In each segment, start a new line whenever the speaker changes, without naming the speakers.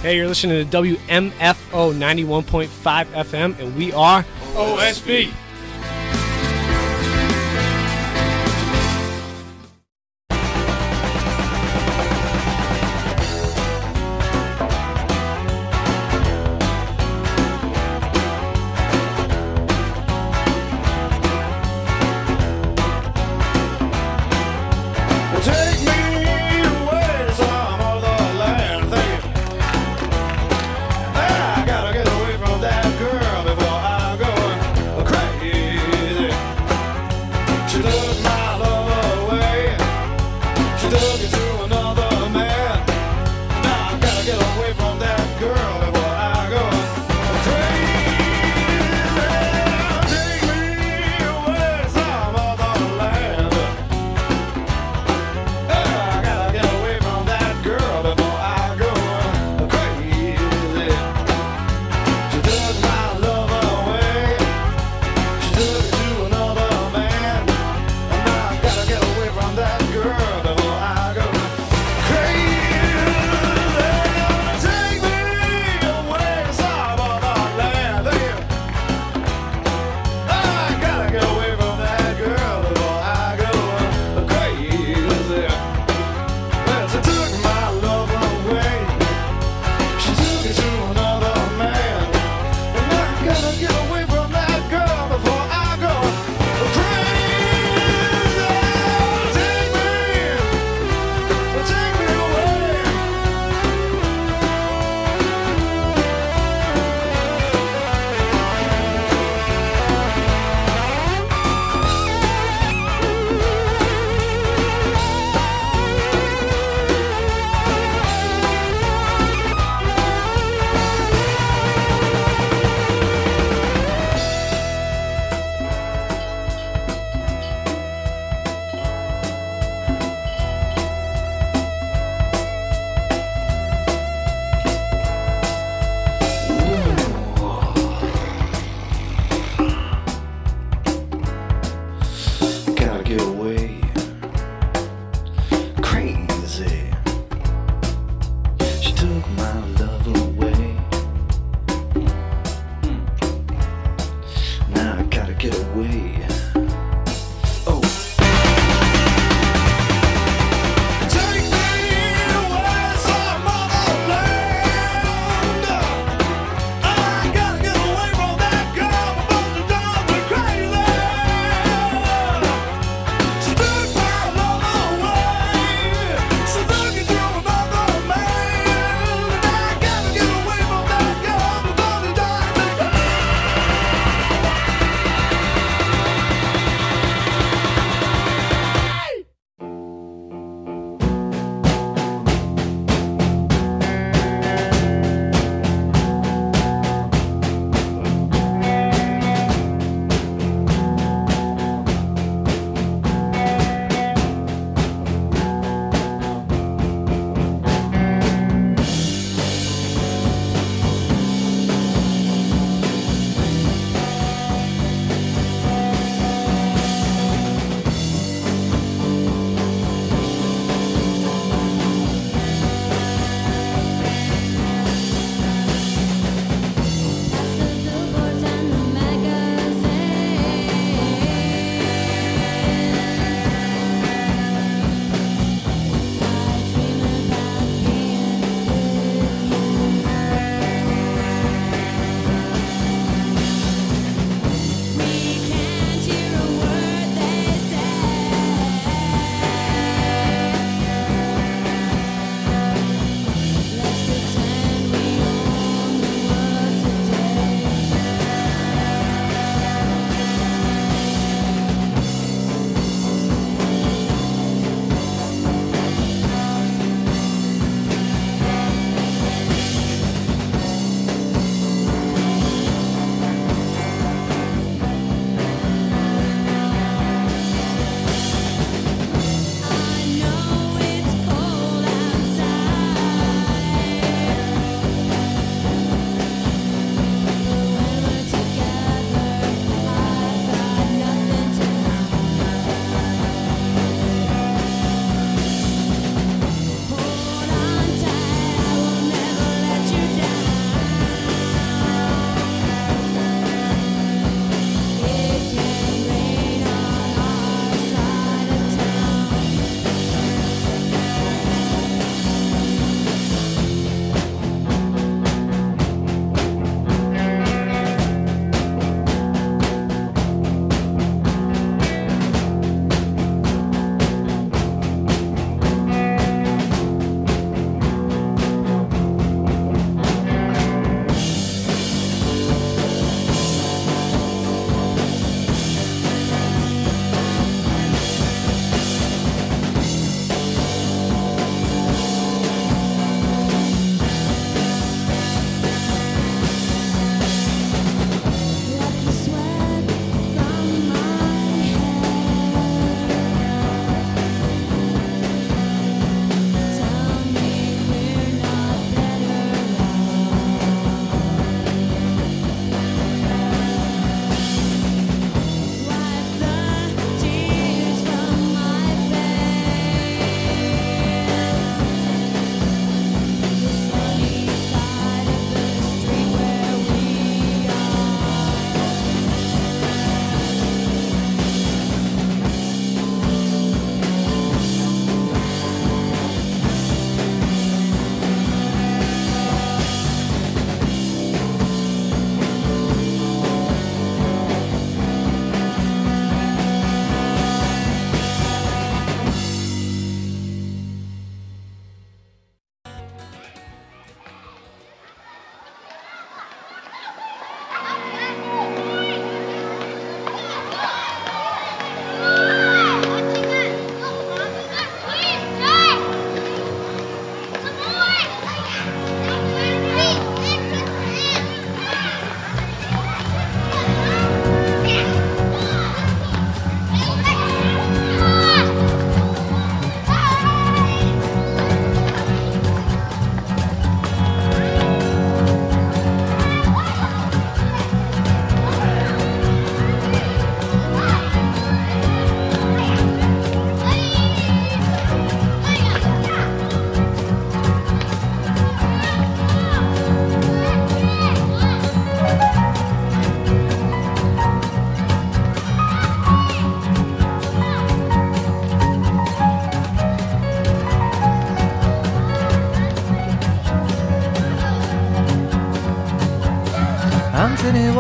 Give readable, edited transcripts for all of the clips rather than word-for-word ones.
Hey, you're listening to WMFO 91.5 FM, and we are OSB.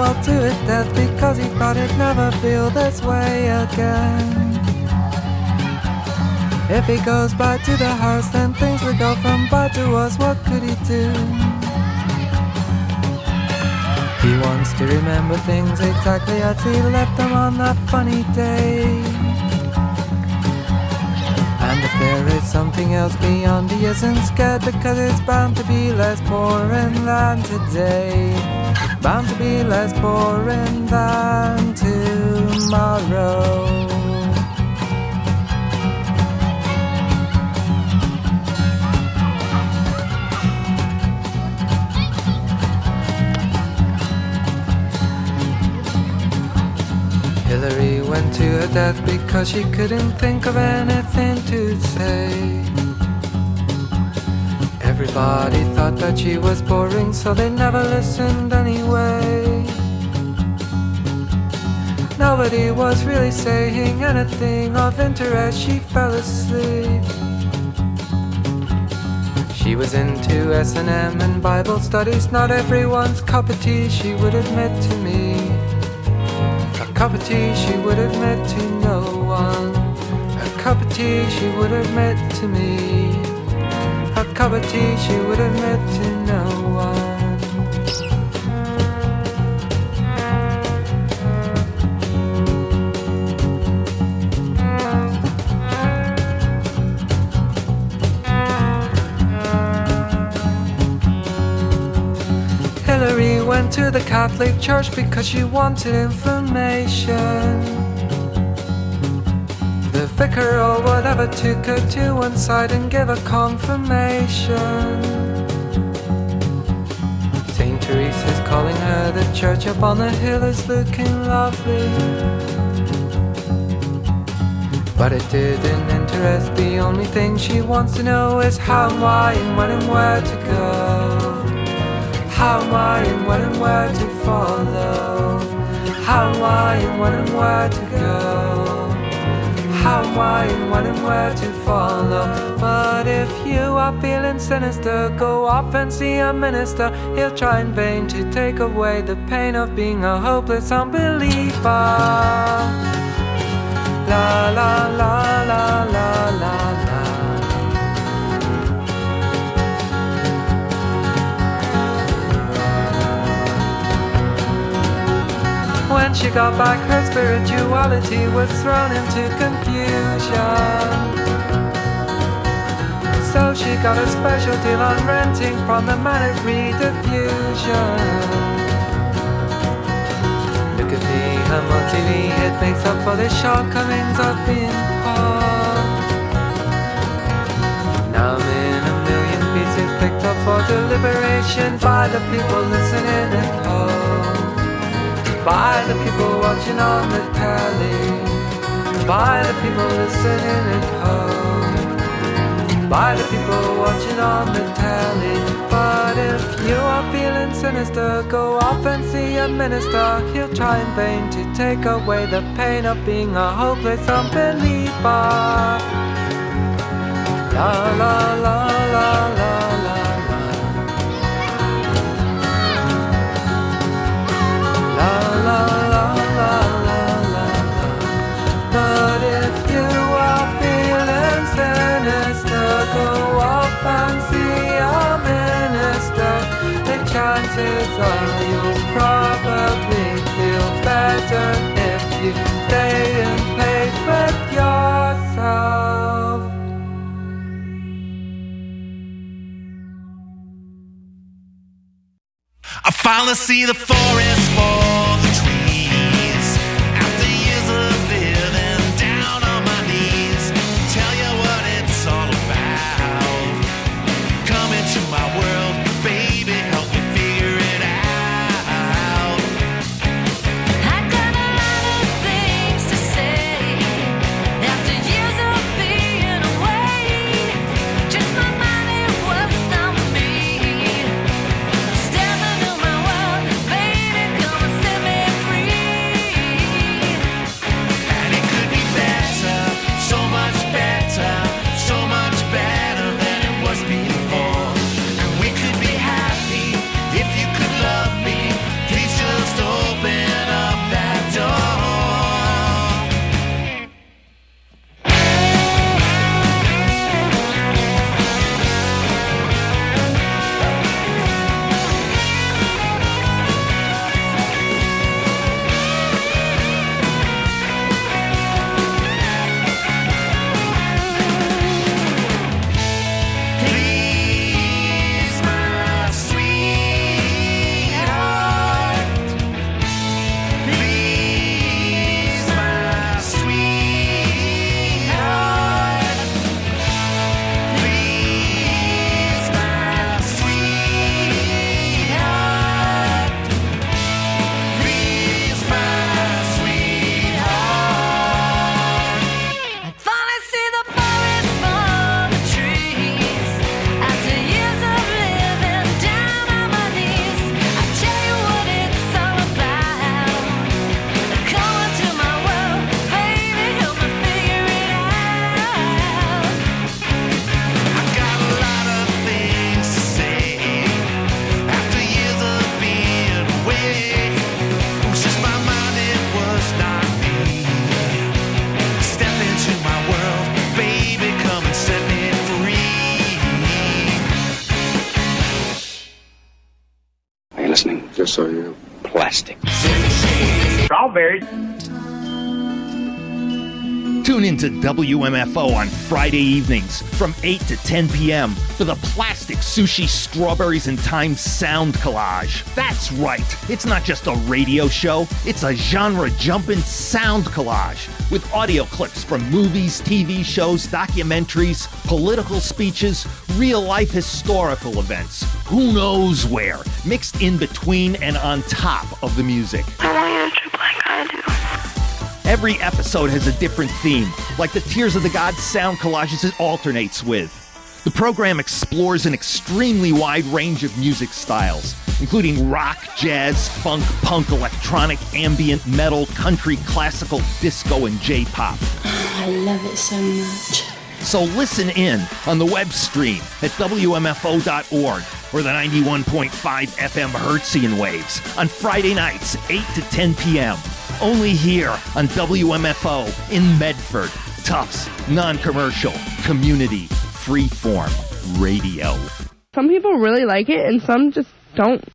well to his death because he thought he'd never feel this way again. If he goes back to the house, then things will go from bad to worse. What could he do? He wants to remember things exactly as he left them on that funny day. And if there is something else beyond, he isn't scared because it's bound to be less boring than today. Bound to be less boring than tomorrow. Hillary went to her death because she couldn't think of anything to say. Everybody thought that she was boring, so they never listened anyway. Nobody was really saying anything of interest. She fell asleep. She was into S&M and Bible studies, not everyone's cup of tea, she would admit to me. A cup of tea she would admit to no one. A cup of tea she would admit to me. A cup of tea she would admit to no one. Hillary went to the Catholic Church because she wanted information. The vicar or whatever took her to one side and gave her confirmation. St. Teresa's calling her, the church up on the hill is looking lovely. But it didn't interest, the only thing she wants to know is how and why and when and where to go. How and why and when and where to follow. How and why and when and where to go. How and why and when and where to follow. But if you are feeling sinister, go off and see a minister. He'll try in vain to take away the pain of being a hopeless unbeliever. La la la la la la la. When she got back, her spirituality was thrown into confusion. So she got a special deal on renting from the Manic Rediffusion. Look at me, I'm on TV, it makes up for the shortcomings of being poor. Now I'm in a million pieces picked up for deliberation by the people listening at home. By the people watching on the telly. By the people listening at home. By the people watching on the telly. But if you are feeling sinister, go off and see a minister. He'll try in vain to take away the pain of being a hopeless unbeliever. La la la la la la. La la la la la. But if you are feeling sinister, go off and see a minister. The chances are you'll probably feel better if you stay in place with yourself.
I finally see the forest for the trees. After years of living down on my knees, tell you what it's all about. Come into my world, baby, help me figure it out.
I got a lot of things to say. After years of being away, just my mind, it was not me. Step into my world, baby, come and set
So you're plastic.
Strawberries.
Tune into WMFO on Friday evenings from 8 to 10 p.m. for the Plastic Sushi Strawberries and Time Sound Collage. That's right, it's not just a radio show, it's a genre-jumping sound collage with audio clips from movies, TV shows, documentaries, political speeches, real-life historical events. Who knows where, mixed in between and on top of the music.
I want you to trip like I do.
Every episode has a different theme, like the Tears of the Gods sound collages it alternates with. The program explores an extremely wide range of music styles, including rock, jazz, funk, punk, electronic, ambient, metal, country, classical, disco, and J-pop.
I love it so much.
So listen in on the web stream at WMFO.org or the 91.5 FM Hertzian waves on Friday nights, 8 to 10 p.m. Only here on WMFO in Medford. Tufts, non-commercial, community, freeform radio.
Some people really like it and some just don't.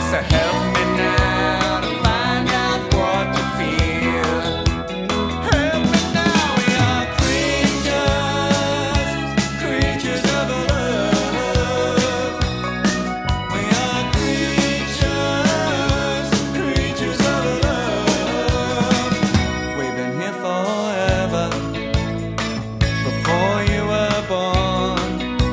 So help me now to find out what to feel. Help me now, we are creatures, creatures of love. We are creatures, creatures of love. We've been here forever, before you were born.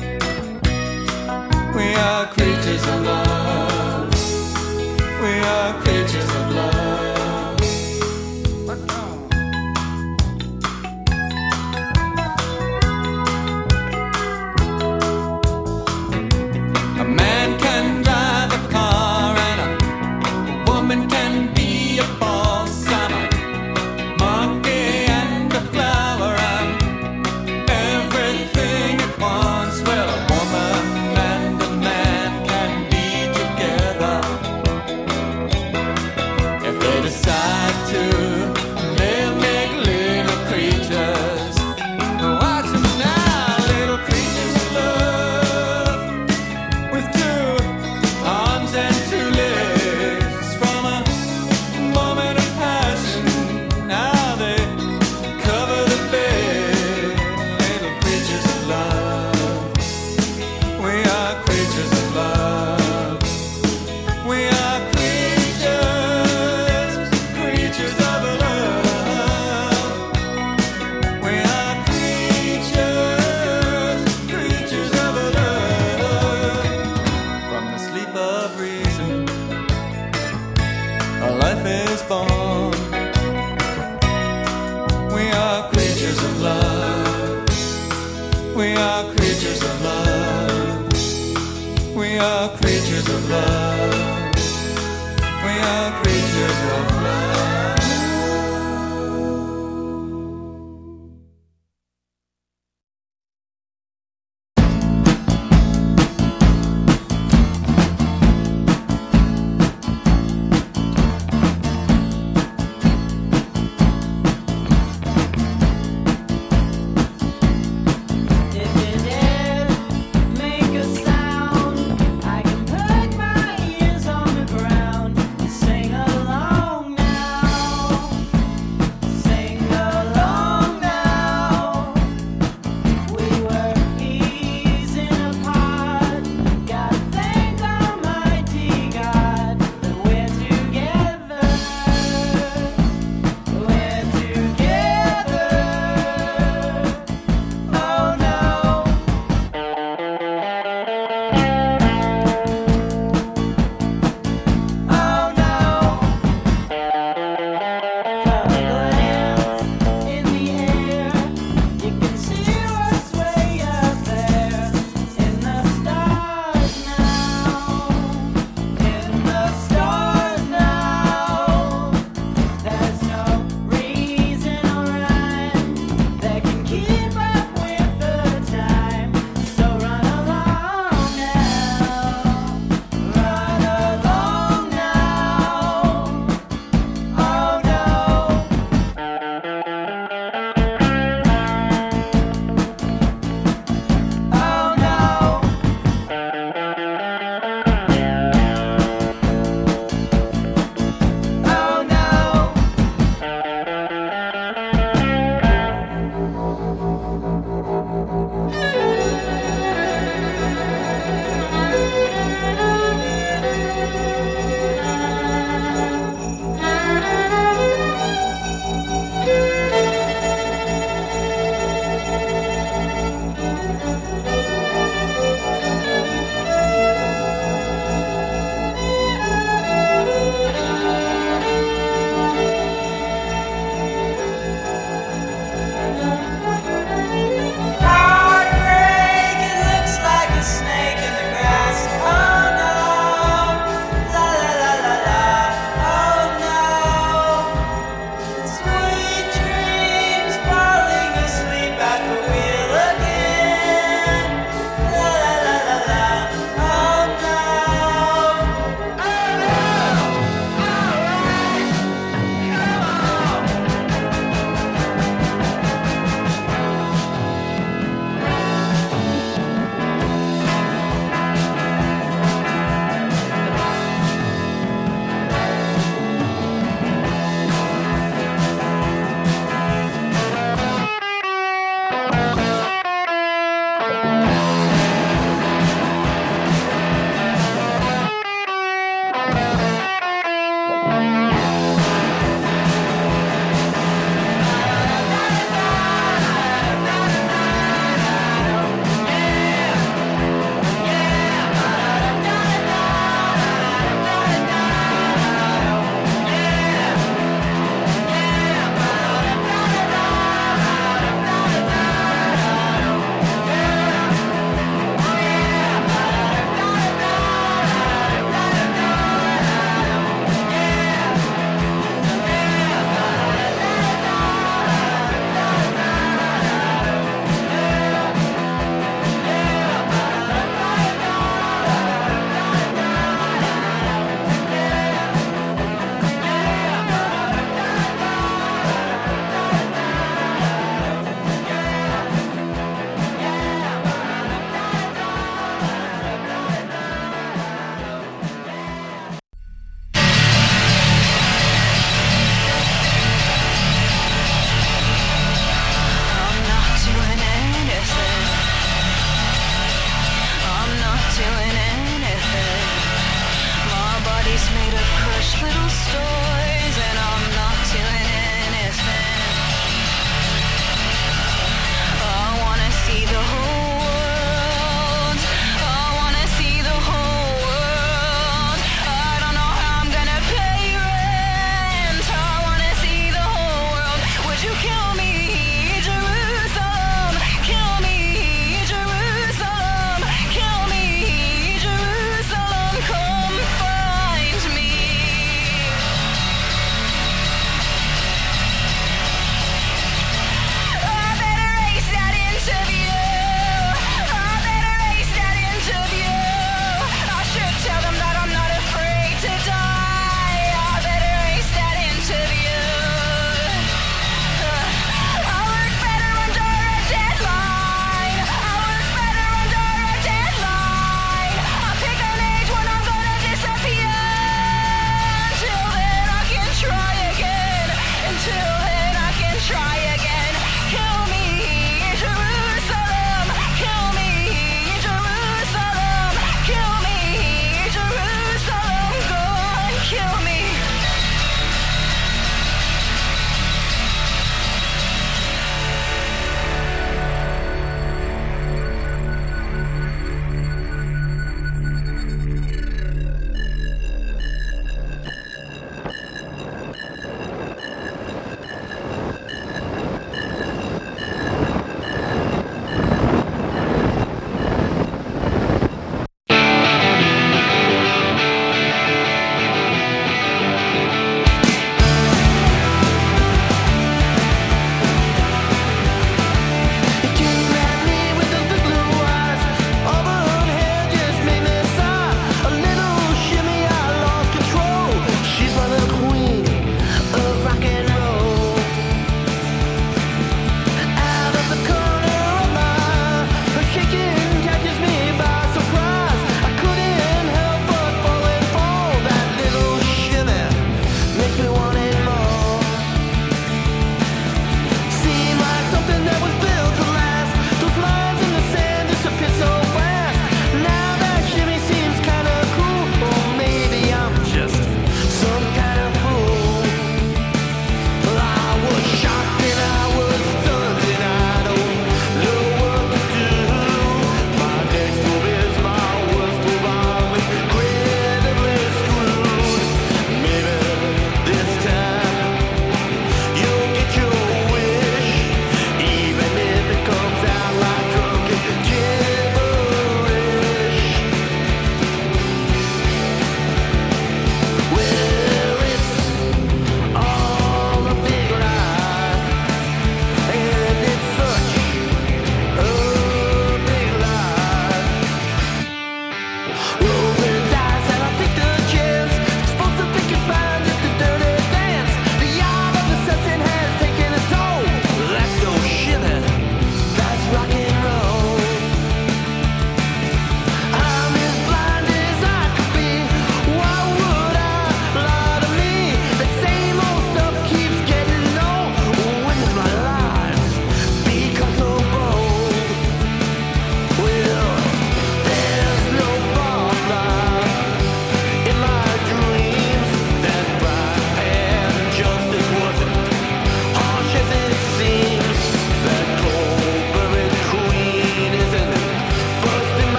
We are creatures of love. We are creatures of love. A man can drive a car and a woman can be a boss. I'm a monkey and a flower. I'm everything at once. Well, a woman and a man can be together if they decide to. They'll make little creatures. Watch them now, little creatures of love, with two arms and two legs. From a moment of passion, now they cover the bed. Little creatures of love. We are creatures of love. We are creatures, creatures of love. We are creatures, creatures of love. From the sleep of reason, a life is born. We are creatures of love. We are creatures of love. We are creatures of love. We are creatures of love.
If you dare make a sound, I can put my ears on the ground and sing along
little stores, and I'm not doing anything. I wanna see the whole world. I wanna see the whole world. I don't know how I'm gonna pay rent. I wanna see the whole world. Would you kill me, Jerusalem? Kill me, Jerusalem. Kill me, Jerusalem. Come find me.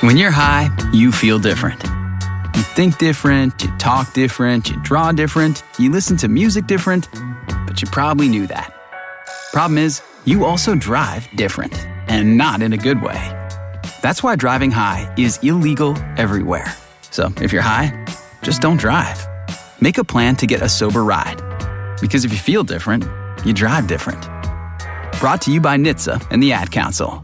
When you're high, you feel different. You think different, you talk different, you draw different, you listen to music different, but you probably knew that. Problem is, you also drive different, and not in a good way. That's why driving high is illegal everywhere. So if you're high, just don't drive. Make a plan to get a sober ride. Because if you feel different, you drive different. Brought to you by NHTSA and the Ad Council.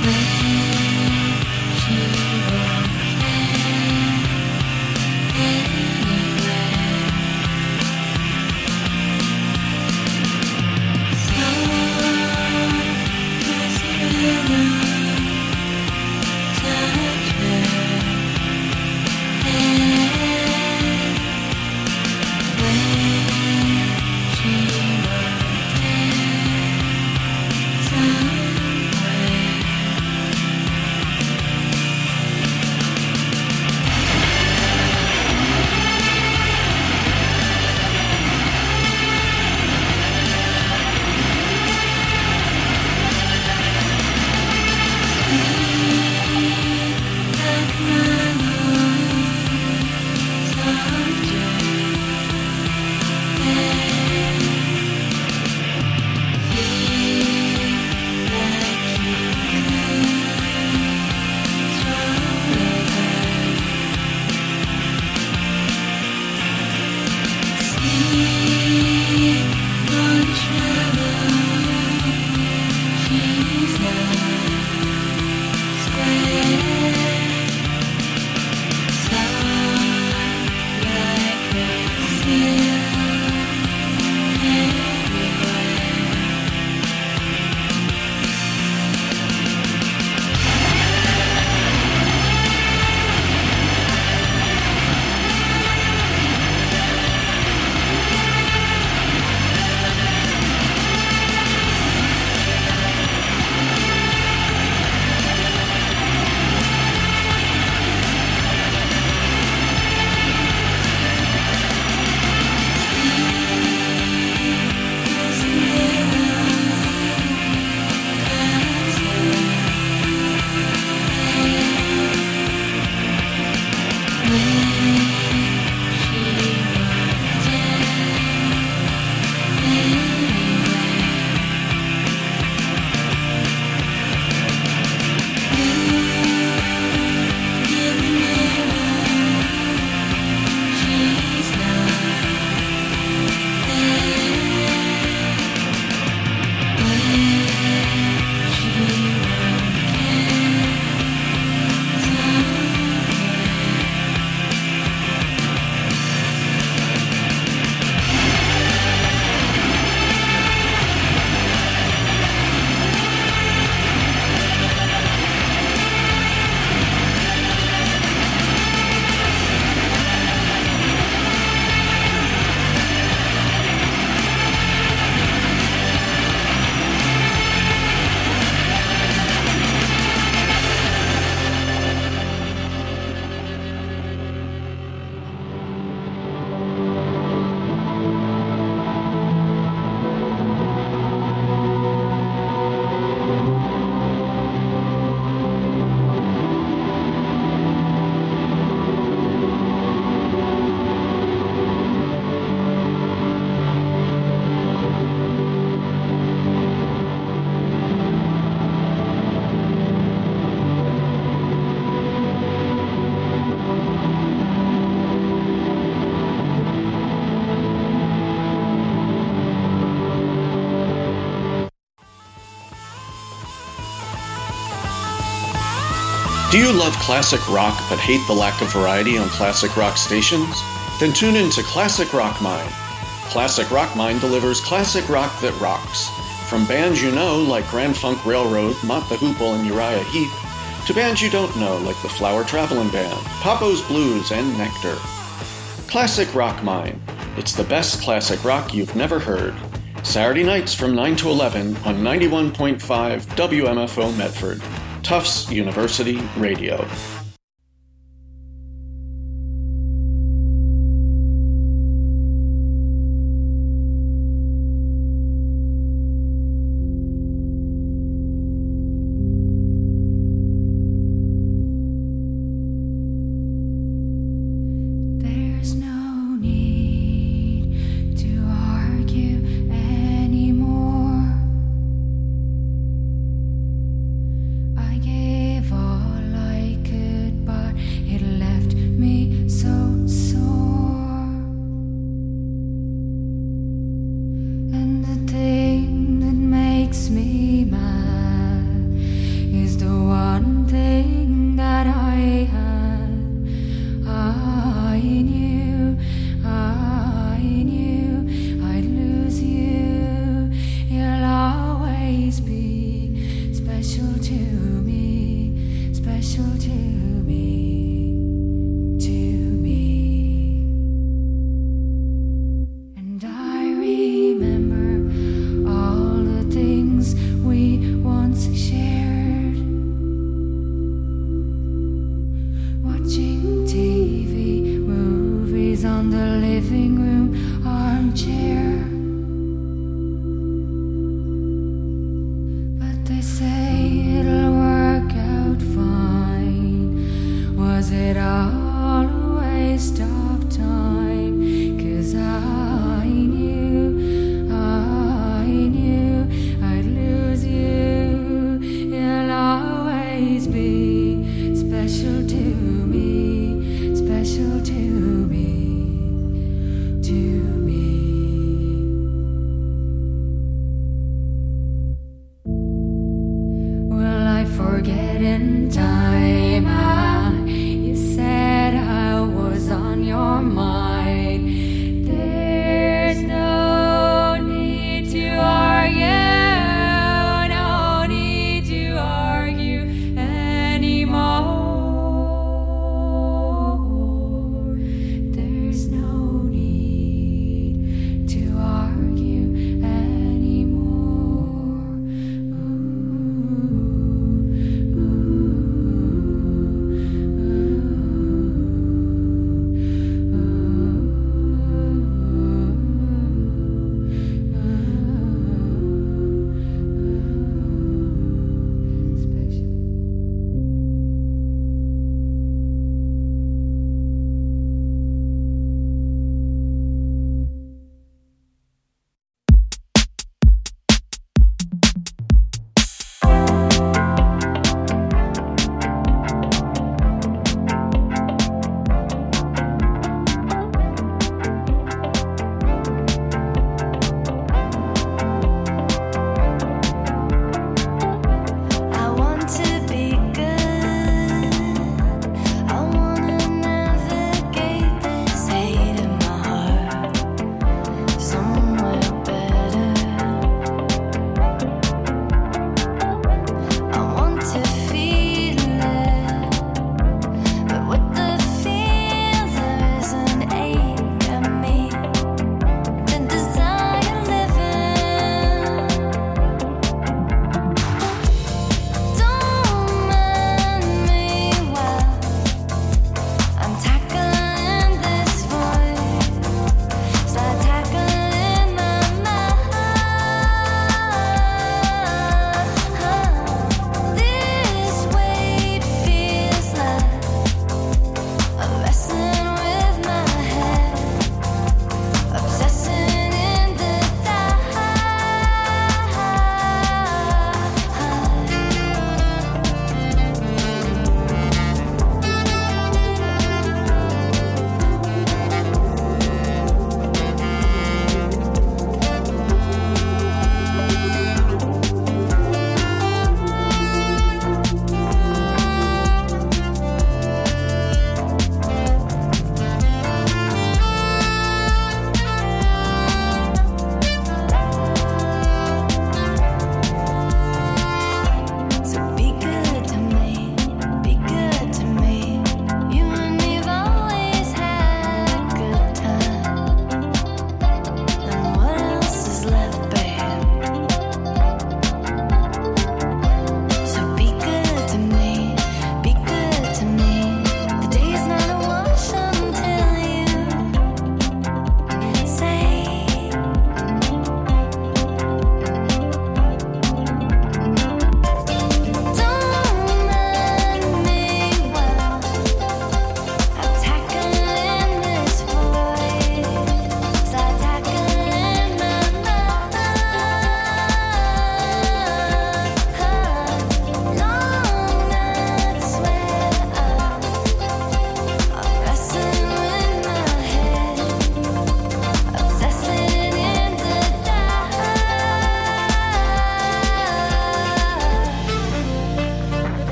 Do you love classic rock but hate the lack of variety on classic rock stations? Then tune in to Classic Rock Mind. Classic Rock Mind delivers classic rock that rocks. From bands you know like Grand Funk Railroad, Mott the Hoople, and Uriah Heep, to bands you don't know like the Flower Traveling Band, Papo's Blues, and Nectar. Classic Rock Mind. It's the best classic rock you've never heard. Saturday nights from 9 to 11 on 91.5 WMFO Medford. Tufts University Radio.
There's no need to argue anymore. I gave all I could.
special to me, to me. And I remember all the things we once shared. Watching TV, movies on the living room armchair. But they say it'll work out fine. Was it all a waste of time? 'Cause I knew I'd lose you. You'll always be special to me, special to me, to me. Will I forget in time? You said I was on your mind. There's no need to argue, no need to argue anymore.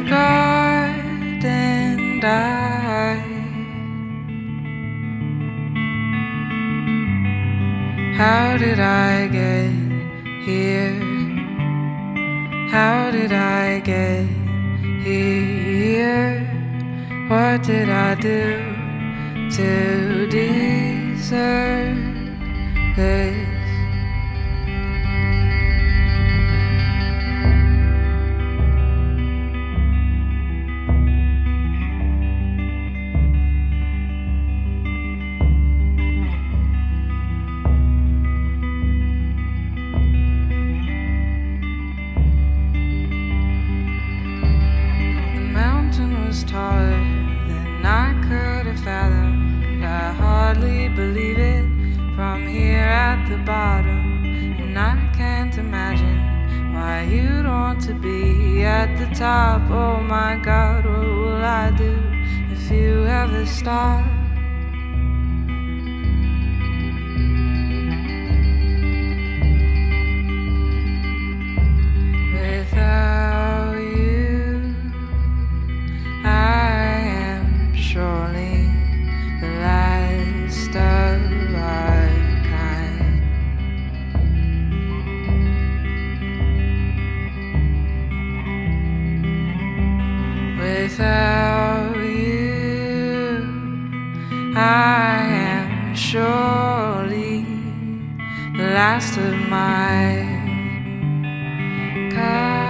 garden died. How did I get here? How did I get here? What did I do to deserve this? Taller than I could have fathomed. I hardly believe it from here at the bottom, and I can't imagine why you'd want to be at the top. Oh my God, what will I do if you ever stop? Without you, I am surely the last of our kind. Without you, I am surely the last of my kind.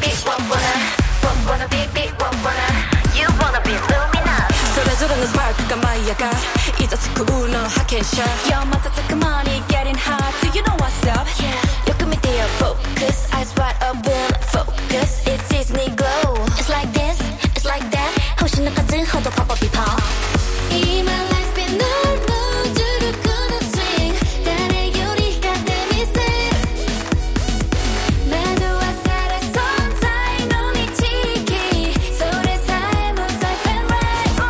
それぞれのスパークが舞い上がるいざ救うの派遣者 Yo 瞬く間に getting hot Do you know what's up? よく見てよ Focus Eyes wide open Focus It's Disney glow It's like this It's like that 星の数ほどポポピポ今 Life spin no more 重力の swing 誰より光ってみせ惑わされ存在の日記それさえも safe and rightも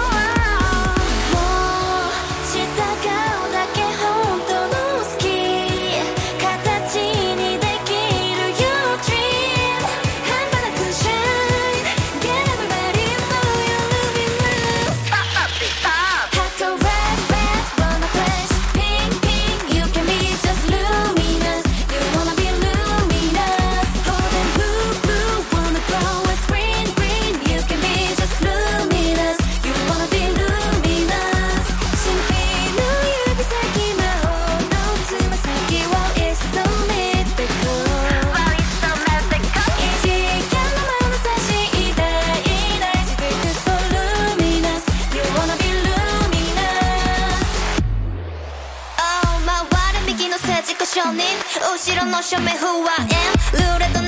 う従うだけ本当の好き形にできる Your dream 半端なく shine Get everybody know you're luminous Pop up it pop Taco red red wanna flash Pink pink you can be just luminous You wanna be luminous Golden blue blue wanna glow as green green You can be just luminous You wanna be luminous 神秘の指先魔法のつま先 Wow it's so mythical Wow it's so mythical 異次元の眼差し偉大な雫 So luminous You wanna be luminous Oh 回る右の政治家承認後ろの正面不安ルーレット